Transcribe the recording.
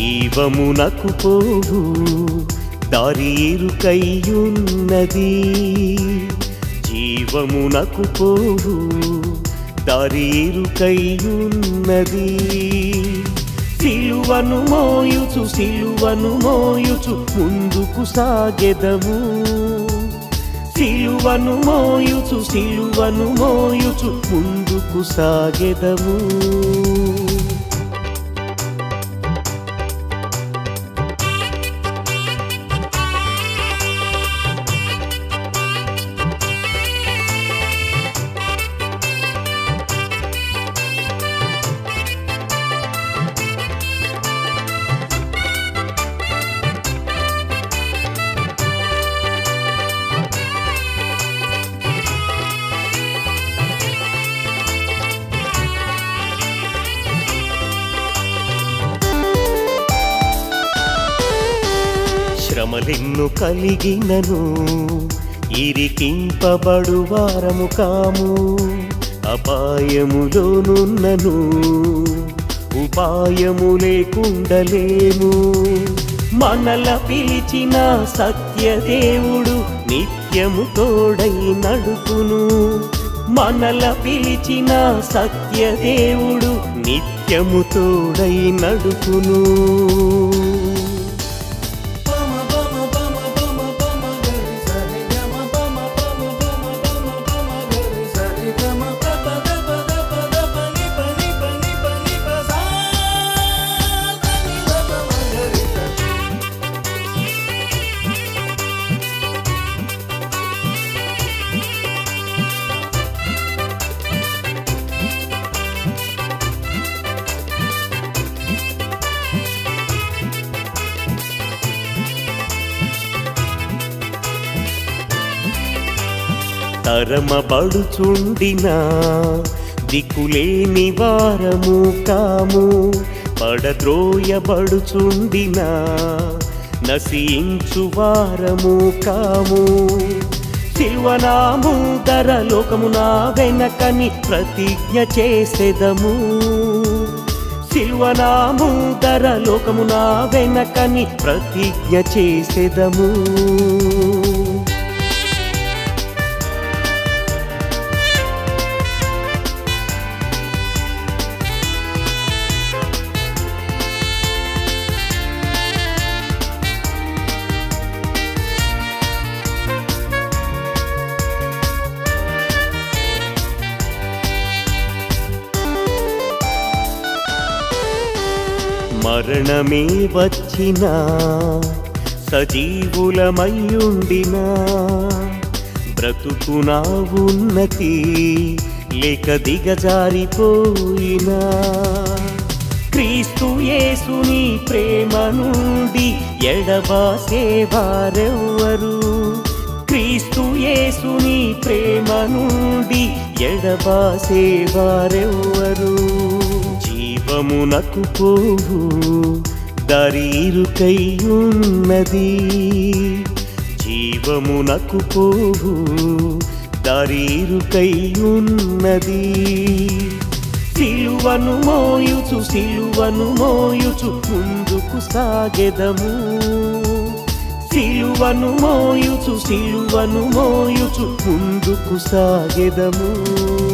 జీవమునకు పోవు దారి ఇరుకైయున్నది, జీవమునకు పోవు దారి ఇరుకైయున్నది. సిలువను మోయుచు సిలువను మోయుచు ముందుకు సాగెదము, సిలువను మోయుచు సిలువను మోయుచు ముందుకు సాగెదము. శ్రమలెన్ను కలిగినను ఇరికింపబడు వారము కాము, అపాయములోనున్నను ఉపాయము లేకుండలేము. మనల పిలిచిన సత్యదేవుడు నిత్యము తోడై నడుపును, మనల పిలిచిన సత్యదేవుడు నిత్యము తోడై నడుపును. తరమబడుచుండిన దిక్కులేని వారము కాము, పడద్రోయబడుచుండిన నశించు వారము కాము. సిల్వనాము ధర లోకమున వెనకని ప్రతిజ్ఞ చేసెదము, సిల్వనాము ధర లోకమున వెనకని ప్రతిజ్ఞ చేసెదము. మరణమే వచ్చిన సజీవులమయ్యుండినా, బ్రతుకునా ఉన్నతి లేక దిగజారిపోయినా, క్రీస్తు యేసుని ప్రేమ నుండి ఎడబాసేవారెవ్వరు, క్రీస్తు యేసుని ప్రేమ నుండి ఎడబాసేవారెవ్వరు. జీవమునకు పోవు దారి ఇరుకైయున్నది, జీవమునకు పోవు దారి ఇరుకైయున్నది. సిలువను మోయుచు సిలువను మోయుచు ముందుకు సాగెదము, సిలువను మోయుచు సిలువను మోయుచు ముందుకు సాగెదము.